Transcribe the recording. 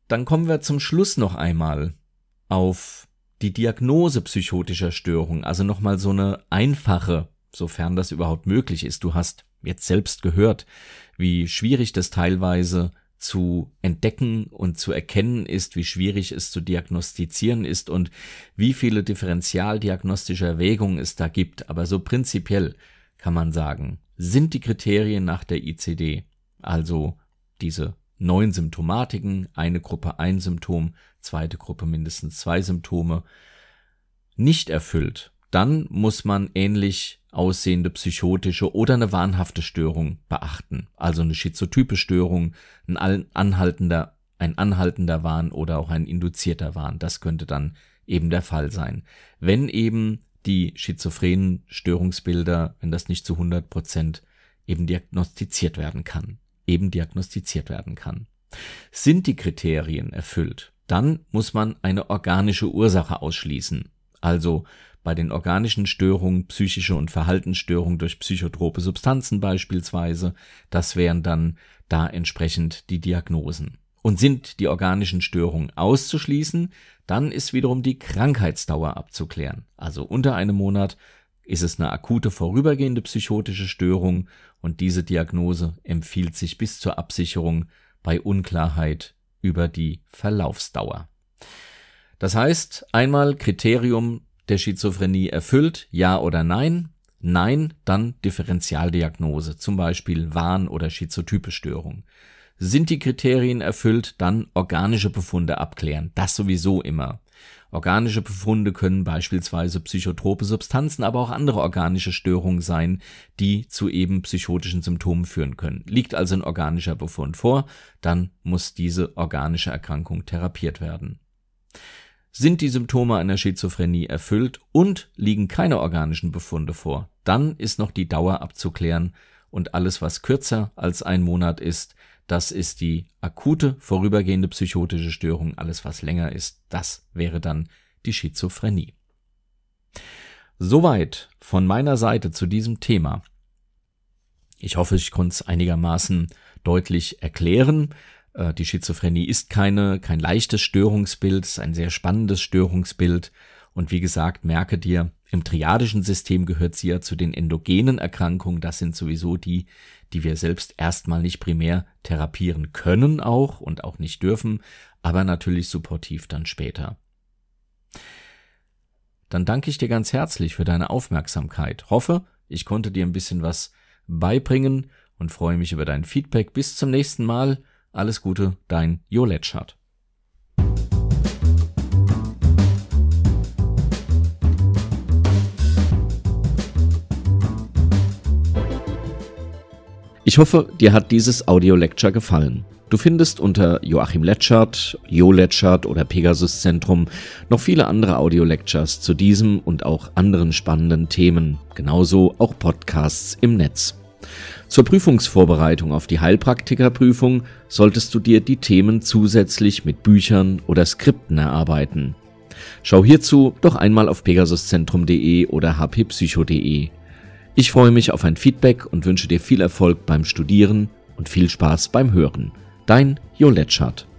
Dann kommen wir zum Schluss noch einmal auf die Diagnose psychotischer Störung, also nochmal so eine einfache, sofern das überhaupt möglich ist. Du hast jetzt selbst gehört, wie schwierig das teilweise zu entdecken und zu erkennen ist, wie schwierig es zu diagnostizieren ist und wie viele differentialdiagnostische Erwägungen es da gibt. Aber so prinzipiell kann man sagen, sind die Kriterien nach der ICD, also diese 9 Symptomatiken, eine Gruppe 1 Symptom, zweite Gruppe mindestens 2 Symptome, nicht erfüllt, dann muss man ähnlich aussehende psychotische oder eine wahnhafte Störung beachten, also eine schizotype Störung, ein anhaltender Wahn oder auch ein induzierter Wahn. Das könnte dann eben der Fall sein. Wenn eben die schizophrenen Störungsbilder, wenn das nicht zu 100% eben diagnostiziert werden kann. Sind die Kriterien erfüllt, dann muss man eine organische Ursache ausschließen. Also bei den organischen Störungen, psychische und Verhaltensstörungen durch psychotrope Substanzen beispielsweise, das wären dann da entsprechend die Diagnosen. Und sind die organischen Störungen auszuschließen, dann ist wiederum die Krankheitsdauer abzuklären. Also unter einem Monat ist es eine akute vorübergehende psychotische Störung und diese Diagnose empfiehlt sich bis zur Absicherung bei Unklarheit über die Verlaufsdauer. Das heißt, einmal Kriterium der Schizophrenie erfüllt, ja oder nein? Nein, dann Differentialdiagnose, zum Beispiel Wahn- oder schizotype Störung. Sind die Kriterien erfüllt, dann organische Befunde abklären, das sowieso immer. Organische Befunde können beispielsweise psychotrope Substanzen, aber auch andere organische Störungen sein, die zu eben psychotischen Symptomen führen können. Liegt also ein organischer Befund vor, dann muss diese organische Erkrankung therapiert werden. Sind die Symptome einer Schizophrenie erfüllt und liegen keine organischen Befunde vor, dann ist noch die Dauer abzuklären und alles, was kürzer als ein Monat ist, das ist die akute vorübergehende psychotische Störung. Alles, was länger ist, das wäre dann die Schizophrenie. Soweit von meiner Seite zu diesem Thema. Ich hoffe, ich konnte es einigermaßen deutlich erklären. Die Schizophrenie ist kein leichtes Störungsbild, es ist ein sehr spannendes Störungsbild. Und wie gesagt, merke dir, im triadischen System gehört sie ja zu den endogenen Erkrankungen. Das sind sowieso die wir selbst erstmal nicht primär therapieren können auch und auch nicht dürfen, aber natürlich supportiv dann später. Dann danke ich dir ganz herzlich für deine Aufmerksamkeit. Hoffe, ich konnte dir ein bisschen was beibringen und freue mich über dein Feedback. Bis zum nächsten Mal. Alles Gute, dein Jo Letschert. Ich hoffe, dir hat dieses Audio-Lecture gefallen. Du findest unter Joachim Letschert, Jo Letschert oder Pegasus Zentrum noch viele andere Audio-Lectures zu diesem und auch anderen spannenden Themen, genauso auch Podcasts im Netz. Zur Prüfungsvorbereitung auf die Heilpraktikerprüfung solltest du dir die Themen zusätzlich mit Büchern oder Skripten erarbeiten. Schau hierzu doch einmal auf pegasuszentrum.de oder hppsycho.de. Ich freue mich auf ein Feedback und wünsche dir viel Erfolg beim Studieren und viel Spaß beim Hören. Dein Jo Letschert.